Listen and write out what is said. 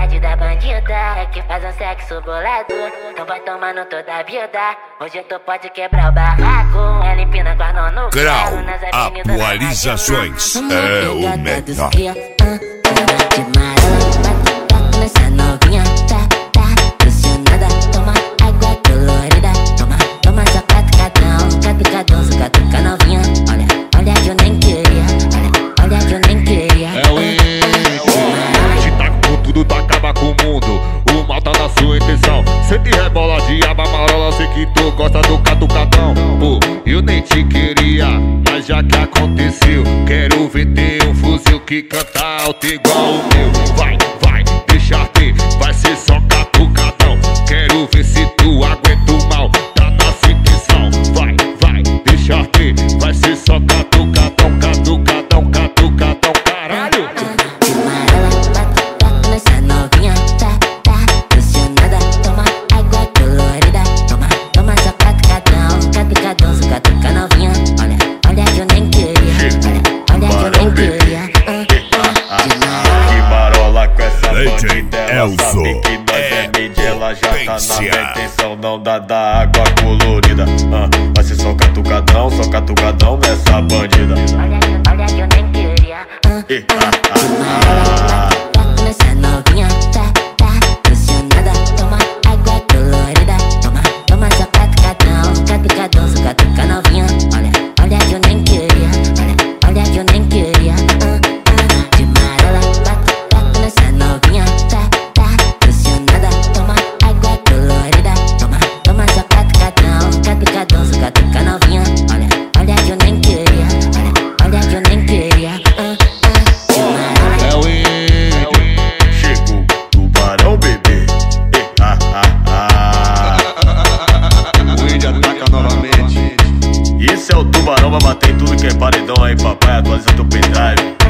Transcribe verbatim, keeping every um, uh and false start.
maldade da bandida é que faz um sexo bolado. Então vai tomando toda a vida. Hoje tu pode quebrar o barraco. Ela empina com a mão no Grau, carro, nas avenidas, atualizações, é o melhor. De marola, nessa novinha, tá, tá, pressionada. Toma água colorida, toma, toma só catucadão, catucadão, só catuca novinha. Olha, olha que eu nem queria, olha, olha que eu nem queria. É o Te taca com tudo, tu acaba com o mundo. O mal tá na sua intenção. Cê te rebola de aba marola, sei que tu gosta do catucadão. Pô, eu nem te queria, mas já que aconteceu, quero ver ter um fuzil que canta alto igual o meu. Vai, vai, deixa ter, vai ser só catucadão. Quero ver se tu aguenta o mal, tá na sua intenção. Vai, vai, deixa ter, vai ser só catucadão, catucadão, catucadão, caralho. De marola, nessa novinha, tá, tá, pressionada. Toma água colorida, toma, toma só catucadão, catucadão, só catuca novinha. Olha, olha que eu nem queria, olha, olha que eu nem queria. Que marola com essa Legend bandida, ela Elzo, sabe que nós é mídia, ela já tá na potência. intenção, não dá da água colorida. Ah, vai ser só catucadão, só catucadão nessa bandida. Olha, olha que eu nem queria. Eh, ah, ah, ah. Nessa novinha, tá, tá, pressionada. Toma água colorida, toma, toma só catucadão, catucadão, só catuca novinha. Olha, olha que eu nem queria, olha, olha que eu nem queria. De marola, nessa novinha, tá, tá, pressionada. Toma água colorida, toma, toma só catucadão, catucadão, só catuca novinha. Olha, olha que eu nem queria, olha, olha que eu nem queria. É o Chegou o tubarão, bebê. Eh, ah, ah, ah. O índio ataca novamente. Esse é o tubarão, vai bater em tudo que é paredão aí, papai. Atualiza teu pendrive.